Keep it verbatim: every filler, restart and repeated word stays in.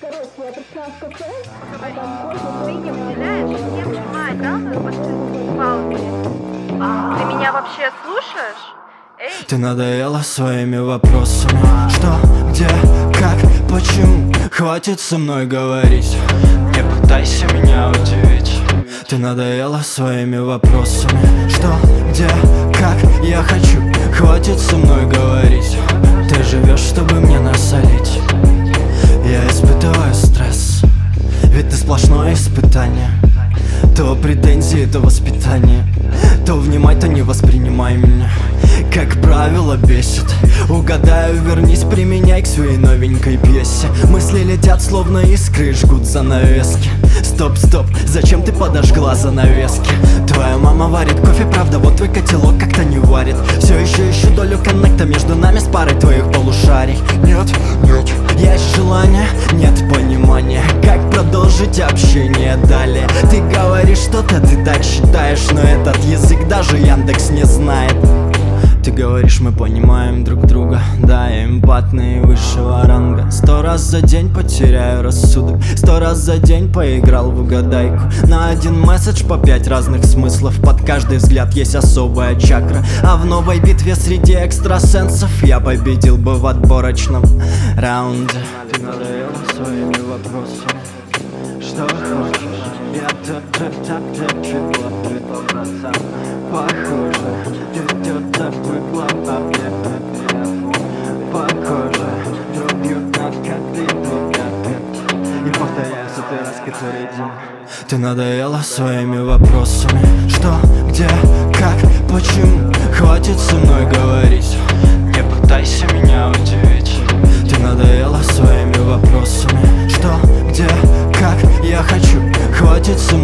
Короче, я пришла в кафе, а там кофе, Ты не уделяешь всем внимания после паузы. Ты меня вообще слушаешь? Эй! Ты надоела своими вопросами. Что, где, как, почему? Хватит со мной говорить. Не пытайся меня удивить. Ты надоела своими вопросами. Что, где, как, я хочу. Хватит со мной говорить. Ты живешь, чтобы мне насолить. Я испытываю стресс, ведь ты сплошное испытание. То претензии, то воспитание. То внимай, то не воспринимай меня. Как правило, бесит. Угадаю, вернись, применяй к своей новенькой пьесе. Мысли летят, словно искры, жгут занавески. Стоп, стоп, зачем ты подожгла занавески? Твоя мама варит кофе, правда, вот твой котелок как-то не варит. Все еще ищу долю коннекта между нами с парой твоих полушарий. Нет, нет. Есть желание, нет понимания. Как продолжить общение далее? Ты говоришь что-то, ты так считаешь, но этот язык даже Яндекс не знает. Ты говоришь, мы понимаем друг друга. Да, я эмпатный высшего ранга. Сто раз за день потеряю рассудок. Сто раз за день поиграл в угадайку. На один месседж по пять разных смыслов. Под каждый взгляд есть особая чакра. А в новой битве среди экстрасенсов я победил бы в отборочном раунде. Ты надоела своими вопросами. Что хочешь? Я так чего ты по похоже. Ты так выпла, а мне похоже. Дробью над как ты и повторяю сотый раз, который день. Ты надоела своими вопросами. Что, где, как, почему? Хватит со мной говорить. Не пытайся меня удивить. Ты надоела своими вопросами. Что, где, как, я хочу. Хватит со